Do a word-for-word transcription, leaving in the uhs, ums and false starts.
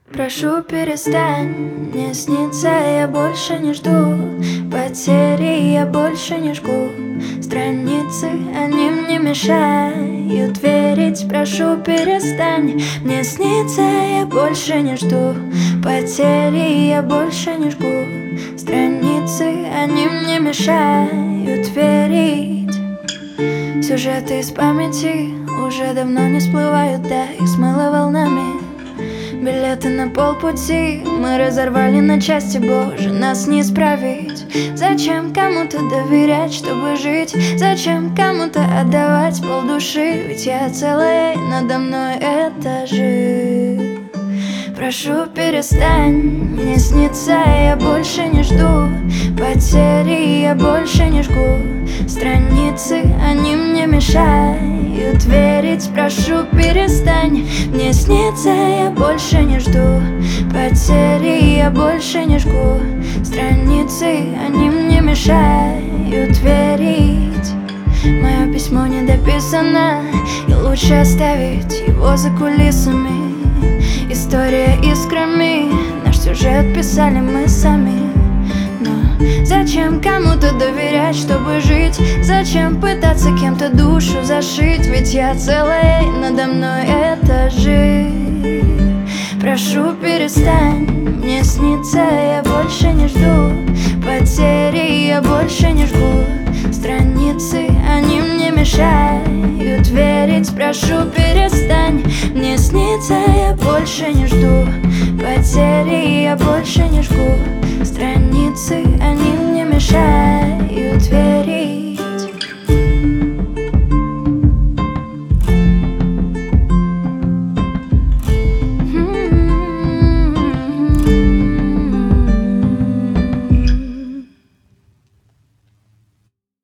Прошу, перестань, мне снится, я больше не жду потери, я больше не жгу страницы, они мне мешают верить. Прошу, перестань, мне снится, я больше не жду потери, я больше не жгу страницы, они мне мешают верить. Сюжеты из памяти уже давно не всплывают, да, их смыло волнами. Билеты на полпути мы разорвали на части, боже, нас не исправить. Зачем кому-то доверять, чтобы жить? Зачем кому-то отдавать полдуши? Ведь я целая, надо мной этажи. Прошу, перестань, мне снится, я больше не жду потери, я больше не жгу страницы, они мне мешают верить. Прошу, перестань, мне снится, я больше не жду потери, я больше не жгу страницы, они мне мешают верить. Мое письмо не дописано, и лучше оставить его за кулисами. История искрами, наш сюжет писали мы сами. Но зачем кому-то доверять, чтобы жить? Зачем пытаться кем-то душу зашить? Ведь я целая, надо мной этажи. Прошу, перестань, мне снится, я больше не жду потери, я больше не жгу страницы, они мне мешают верить. Прошу, перестань, мне снится, я больше не жду потери, я больше не жгу страницы, они мне мешают.